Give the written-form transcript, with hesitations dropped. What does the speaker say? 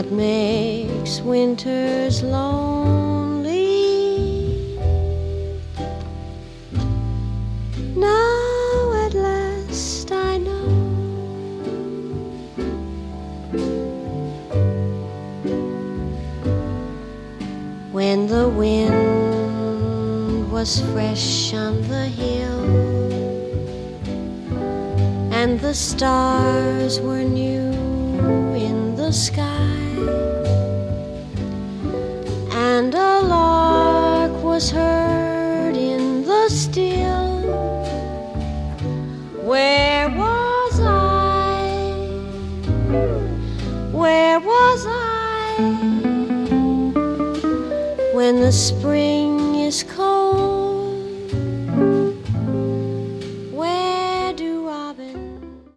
what makes winters lonely. Now at last I know. When the wind was fresh on the hill and the stars were new in the sky, and a lark was heard in the still, where was I? Where was I when the spring